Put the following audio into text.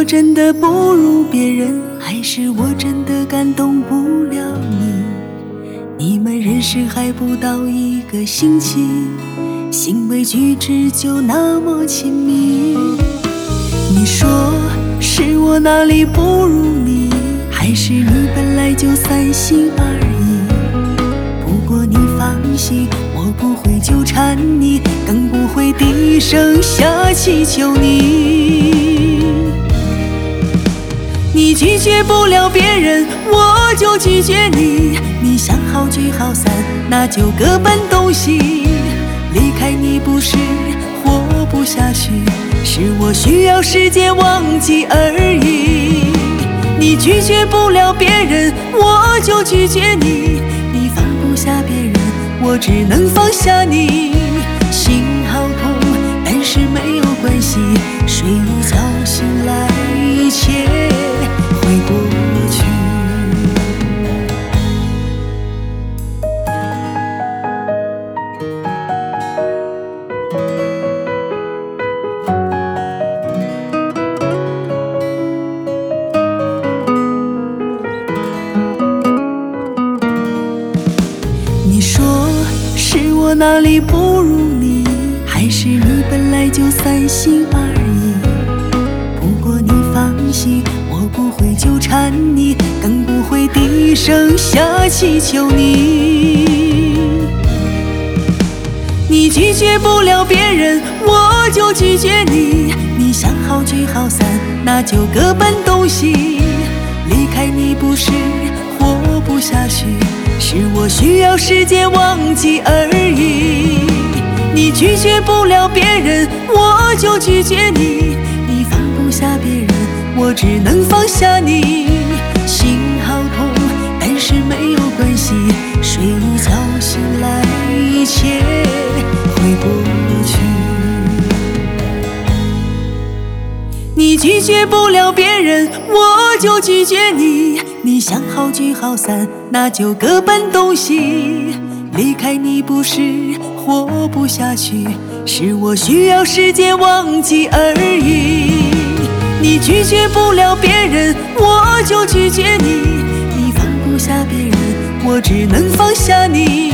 我真的不如别人，还是我真的感动不了你？你们认识还不到1个星期，行为举止就那么亲密。你说是我哪里不如你，还是你本来就3心2意？不过你放心，我不会纠缠你，更不会低声下气求你。你拒绝不了别人，我就拒绝你。你想好聚好散，那就各奔东西。离开你不是活不下去，是我需要时间忘记而已。你拒绝不了别人，我就拒绝你。你放不下别人，我只能放下你。心好痛，但是没有关系，睡一觉醒来一切会过去。你说是我哪里不如你，还是你本来就3心2意？不过你放心，我不会纠缠你，更不会低声下气求你。你拒绝不了别人，我就拒绝你。你想好聚好散，那就各奔东西。离开你不是活不下去，是我需要时间忘记而已。你拒绝不了别人，我就拒绝你。你放不下别人，我只能放下你。心好痛，但是没有关系，睡一觉醒来一切会过去。你拒绝不了别人，我就拒绝你。你想好聚好散，那就各奔东西。离开你不是活不下去，是我需要时间忘记而已。你拒绝不了别人，我就拒绝你。你放不下别人，我只能放下你。